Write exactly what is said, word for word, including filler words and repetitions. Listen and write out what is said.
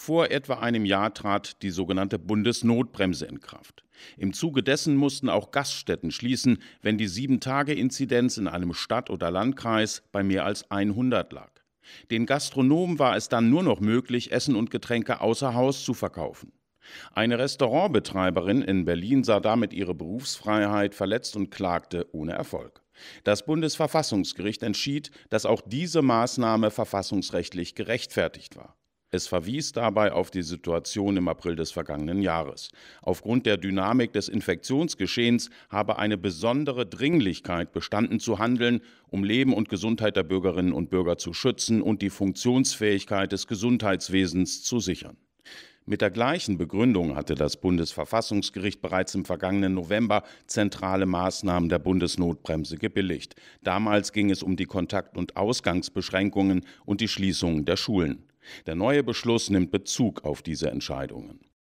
Vor etwa einem Jahr trat die sogenannte Bundesnotbremse in Kraft. Im Zuge dessen mussten auch Gaststätten schließen, wenn die sieben-Tage-Inzidenz in einem Stadt- oder Landkreis bei mehr als hundert lag. Den Gastronomen war es dann nur noch möglich, Essen und Getränke außer Haus zu verkaufen. Eine Restaurantbetreiberin in Berlin sah damit ihre Berufsfreiheit verletzt und klagte ohne Erfolg. Das Bundesverfassungsgericht entschied, dass auch diese Maßnahme verfassungsrechtlich gerechtfertigt war. Es verwies dabei auf die Situation im April des vergangenen Jahres. Aufgrund der Dynamik des Infektionsgeschehens habe eine besondere Dringlichkeit bestanden zu handeln, um Leben und Gesundheit der Bürgerinnen und Bürger zu schützen und die Funktionsfähigkeit des Gesundheitswesens zu sichern. Mit der gleichen Begründung hatte das Bundesverfassungsgericht bereits im vergangenen November zentrale Maßnahmen der Bundesnotbremse gebilligt. Damals ging es um die Kontakt- und Ausgangsbeschränkungen und die Schließung der Schulen. Der neue Beschluss nimmt Bezug auf diese Entscheidungen.